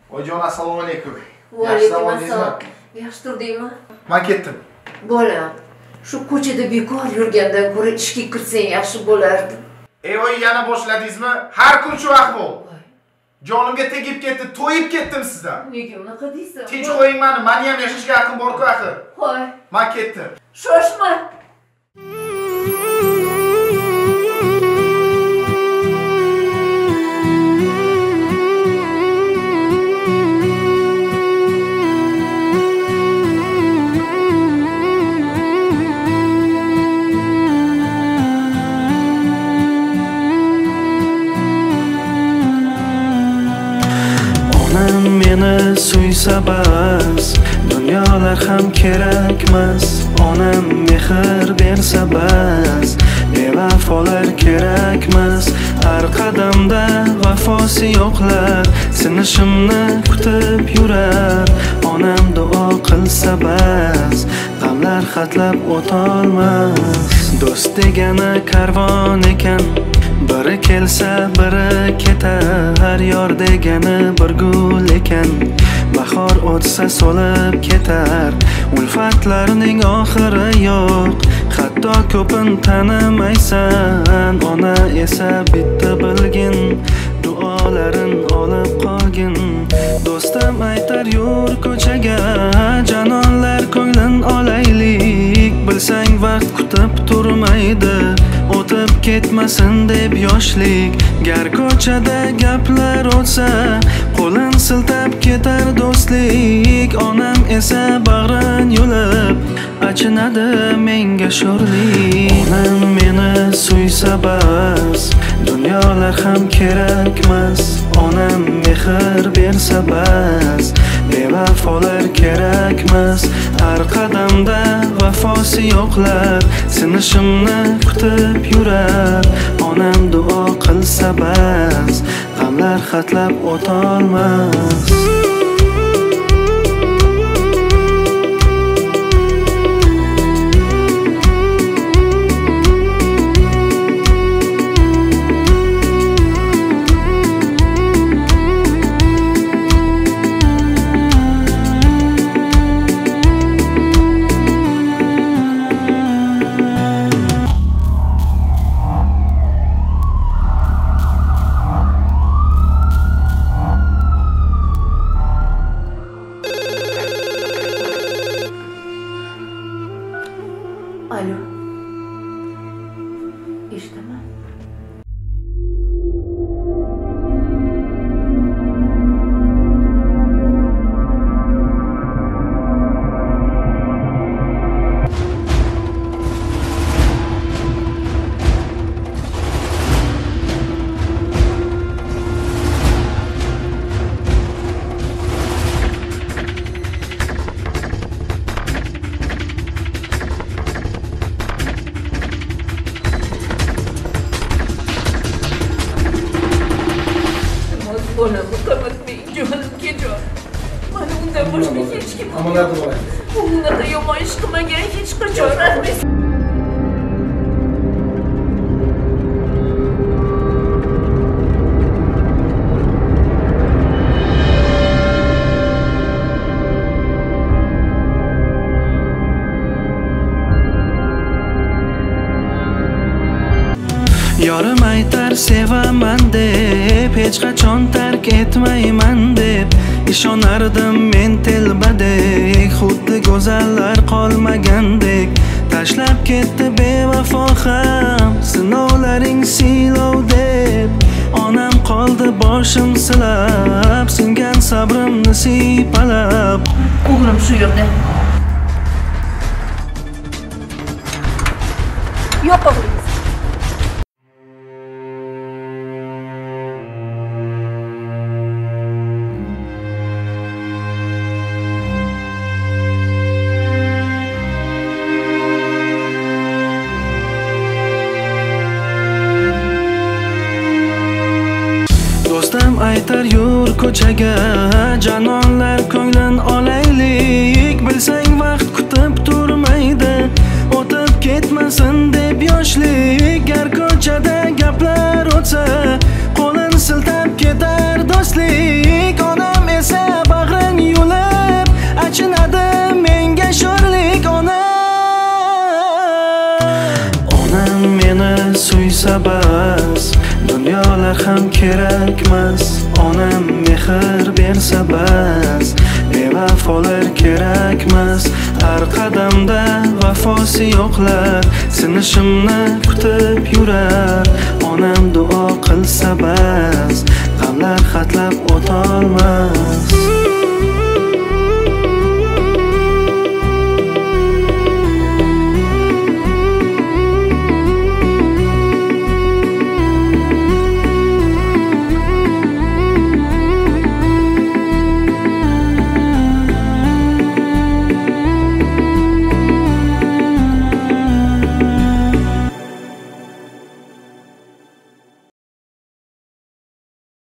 Oyijon, assalomu alaykum. Va alaykum assalom. Yaxshi turdingmi? Men ketdim. Bolam, shu ko'chada bekor yurgandan ko'ra ishga kirsang yaxshi bo'lardi. Voy, yana boshladingizmi? Har kun shu ahvol. Jonimga tegib ketdi, to'yib ketdim sizdan. Nega unaqa deysan? Tinch qo'ying meni, meni ham yashashga haqqim bor-ku axir. Qo'y. Men ketdim. Shoshma. Meni suysa bas, dunyolar ham kerakmas. Onam mehr bersa bas, bevafolar kerakmas. Har qadamda vafosi yo'qlar sinishimni kutib yurar. Onam duo qilsa bas, g'amlar xatlab o'tolmas. Do'st degani karvon ekan, biri kelsa biri ketar. Yor degani bir gul ekan, bahor o'tsa so'lib ketar. Ulfatlarning oxiri yo'q, hatto ko'pin tanimaysan. Ona esa bitta bilgin, duolarin olib qolgin. Do'stim aytar yur ko'chaga, janonlar ko'nglin olaylik. Bilsang vaqt kutib turmaydi, o'tib ketmasin deb yoshlik. Gar ko'chada gaplar o'tsa, qo'lin siltab ketar do'stlik. Onam esa bag'rin yulib, achinadi menga sho'rlik. Onam meni suysa bas, dunyolar ham kerakmas. Onam mehr bersa bas, bevafolar kerakmas. Har qadamda vafosi yo'qlar sinishimni kutib yurar. Onam duo qilsa bas, g'amlar xatlab o'tolmas. Alo. Eshitaman. Bolam, qo'rqitmang, jonimga jon. Mana undan boshqa hech kim yo'q. Unaqa yomon ish qilmagan hech qachon. Rahmat. Yorim aytar sevaman deb, hech qachon tark etmayman deb. Ishonardim men telbadek, xuddi go'zallar qolmagandek. Tashlab ketdi bevafo ham, sinovlaring siylov deb. Onam qoldi boshim silab, singan sabrimni siypalab. O'g'lim shu yerda. Yo'q o'g'lim. Do'stim aytar yur ko'chaga, janonlar ko'nglin olaylik. Bilsang vaqt kutib turmaydi, o'tib ketmasin deb yoshlik. Gar ko'chada gaplar o'tsa, qo'lin siltab ketar do'stlik. Onam esa esa bag'ring yulib achinadi menga sho'rlik ona. Onam meni suysa bas, dunyolar ham kerakmas. Onam mehr bersa bas, bevafolar kerakmas. Har qadamda vafosi yo'qlar sinishimni kutib yurar. Onam duo qilsa bas, g'amlar xatlab o'tolmas.